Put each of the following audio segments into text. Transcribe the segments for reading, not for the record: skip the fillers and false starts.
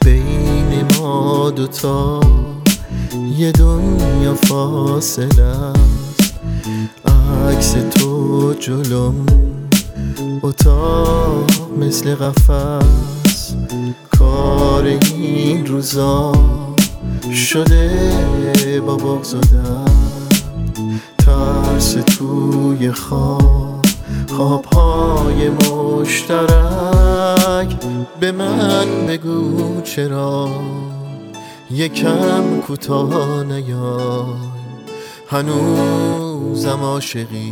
بین ما دوتا یه دنیا فاصله است، عکس تو جلوم اتاق مثل قفس. کار این روزا شده با بغض و درد، ترس توی خوابهای مشترک. به من بگو چرا یکم کوتاه نیای، هنوزم عاشقی،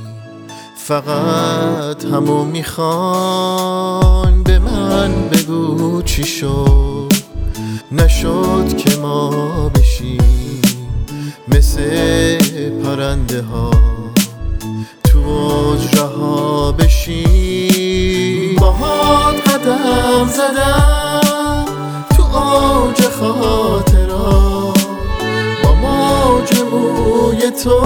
فقط همو میخوایم. به من بگو چی شد، نشد که ما بشیم مثل پرنده ها تو اجره ها بشیم. باهات قدم زدم تو اوج خاطرات، با موج موی تو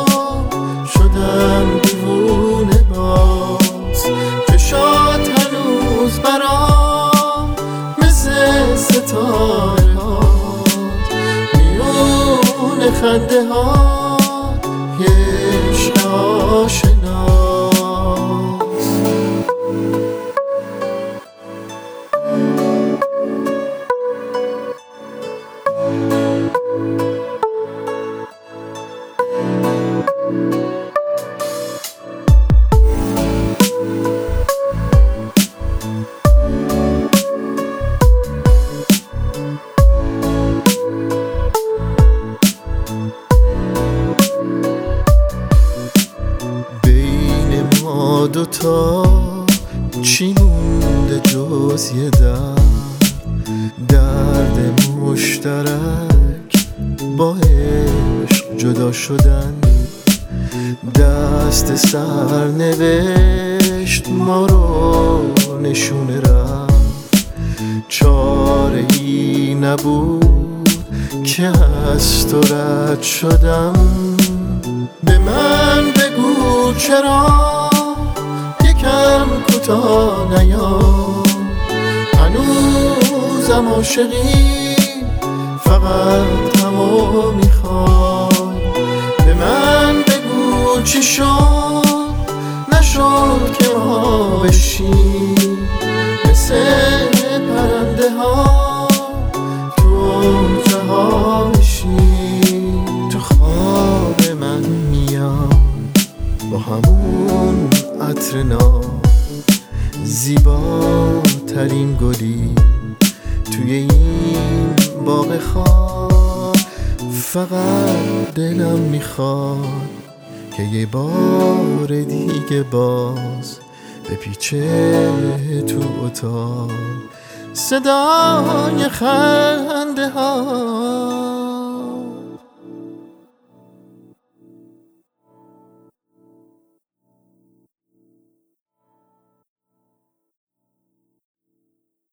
شدم دیوونه باز. چشات هنوز برام مثل ستاره ها، میون خنده ها یه عشق آشناست. دوتا چی مونده جز یه درد مشترک با عشق جدا شدن. دست سرنوشت ما رو نشونه رفت، چاره ای نبود که از تو رد شدم. به من بگو چرا یکم کوتاه نیای، هنوزم عاشقی، فقط همو میخوای. به من بگو چی شد، نشد که ما بشیم مثل پرنده ها تو اوجه ها بشیم. تو خواب من میاد با همون عطر ناب، زیباترین گلی توی این باغ خواب. فقط دلم میخواد که یه بار دیگه باز بپیچه تو اتاق صدای خنده ها.